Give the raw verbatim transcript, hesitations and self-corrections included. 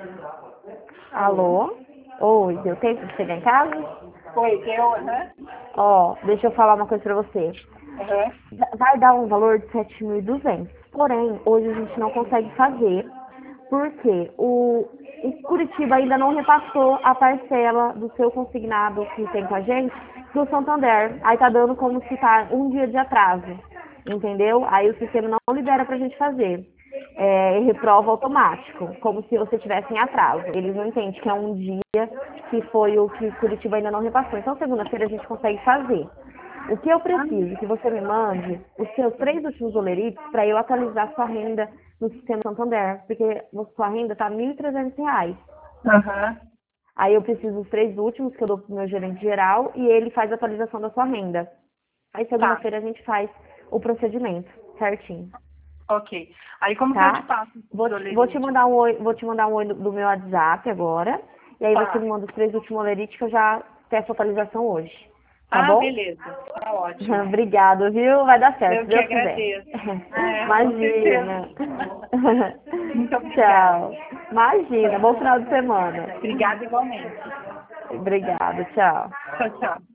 Alô? Oi, deu tempo de chegar em casa? Oi, deu, aham. Ó, deixa eu falar uma coisa pra você. Aham. Vai dar um valor de sete mil e duzentos. Porém, hoje a gente não consegue fazer, porque o, o Curitiba ainda não repassou a parcela do seu consignado que tem com a gente do Santander. Aí tá dando como se tá um dia de atraso, entendeu? Aí o sistema não libera pra gente fazer. É, reprova automático, como se você tivesse em atraso. Eles não entendem que é um dia que foi o que Curitiba ainda não repassou. Então, segunda-feira a gente consegue fazer. O que eu preciso que você me mande os seus três últimos olerites para eu atualizar sua renda no sistema Santander, porque a sua renda está mil e trezentos reais. Aham. Aí eu preciso dos três últimos que eu dou pro meu gerente geral e ele faz a atualização da sua renda. Aí Tá, segunda-feira a gente faz o procedimento certinho, ok. Aí como que eu te tá? passo Vou, os te- vou te olerites? mandar um oi, vou te mandar um oi do, do meu WhatsApp agora. E aí você Tá. me manda os três últimos olerites que eu já peço a atualização hoje. Tá Ah, bom? beleza. Tá ótimo. Obrigado, viu? Vai dar certo, Eu se que Deus quiser. agradeço. É, com certeza. Imagina. Muito obrigada. Tchau. Imagina. Bom final de semana. Obrigada igualmente. Obrigada, tchau. Tchau, tchau.